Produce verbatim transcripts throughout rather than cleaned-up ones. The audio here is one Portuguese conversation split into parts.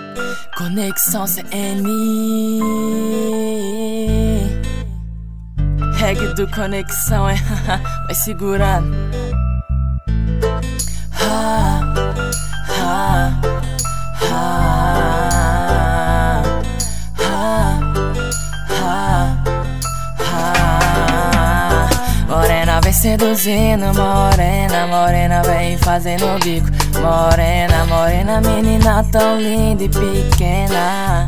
Conexão C N, reggae do Conexão, é. Vai segurando. Ha, ha, ha, ha, ha, ha. Morena vem seduzindo, morena, morena vem fazendo bico. Morena, morena, menina tão linda e pequena.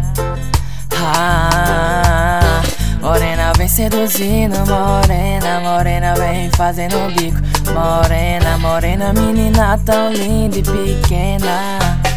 Ah, morena vem seduzindo, morena, morena vem fazendo bico. Morena, morena, menina tão linda e pequena.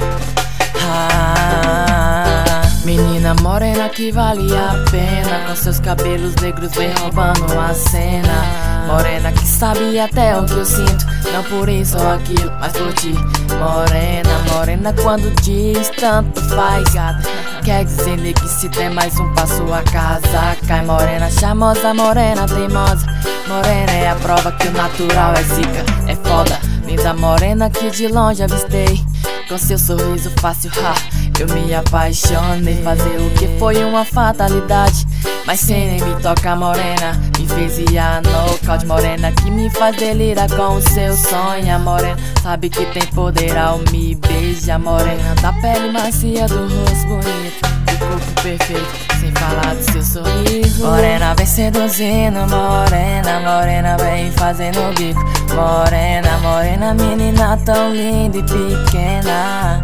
Ah, menina morena que vale a pena, com seus cabelos negros vem roubando a cena. Morena que sabe até o que eu sinto, não por isso ou aquilo, mas por ti. Morena, morena quando diz tanto faz. Quer dizer que se tem mais um passo a casa cai. Morena charmosa, morena teimosa. Morena é a prova que o natural é zica, é foda. Linda morena que de longe avistei, com seu sorriso fácil, ha, eu me apaixonei. Fazer o que foi uma fatalidade, mas sem nem me tocar, morena me fez ir a nocaute. Morena que me faz delirar com o seu sonho. Morena sabe que tem poder ao me beijar. Morena da pele macia, do rosto bonito, do corpo perfeito, sem falar do seu sorriso. Morena vem seduzindo, morena, morena vem fazendo bico. Morena, morena, menina tão linda e pequena.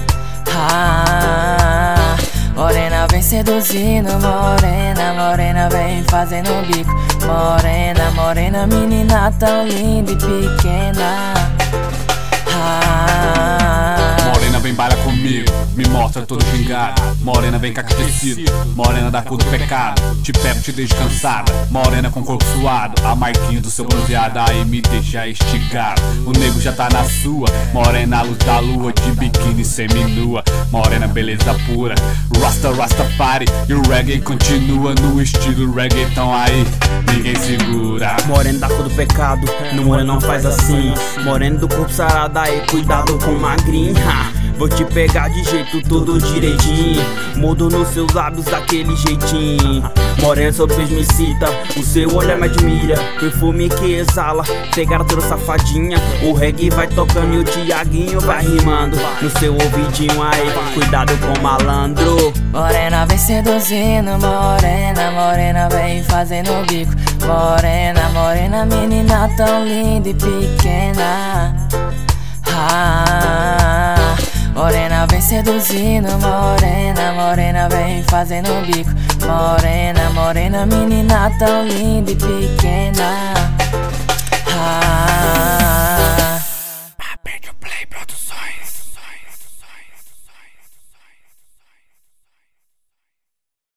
Ah, morena vem seduzindo, morena, morena vem fazendo bico. Morena, morena, menina tão linda e pequena. Ah, morena vem baila comigo, me mostra todo gingado. Morena vem cacetecido, morena da cor do pecado. Te pego, te deixo cansada, morena com corpo suado. A marquinha do seu bronzeado aí me deixa estigado. O nego já tá na sua, morena à luz da lua, de biquíni seminua. Morena beleza pura, Rasta Rastafari. E o reggae continua no estilo reggaeton aí, ninguém segura. Morena da cor do pecado, no morena não faz assim. Morena do corpo sarado aí, cuidado com magrinha. Vou te pegar de jeito todo direitinho, mudo nos seus lábios daquele jeitinho. Morena seu beijo me cita, o seu olhar me admira. Perfume que exala, pegar toda safadinha. O reggae vai tocando e o Tiaguinho vai rimando no seu ouvidinho aí, cuidado com malandro. Morena vem seduzindo, morena, morena vem fazendo bico. Morena, morena, menina tão linda e pequena. Ah, morena vem seduzindo, morena, morena vem fazendo bico. Morena, morena, menina tão linda e pequena.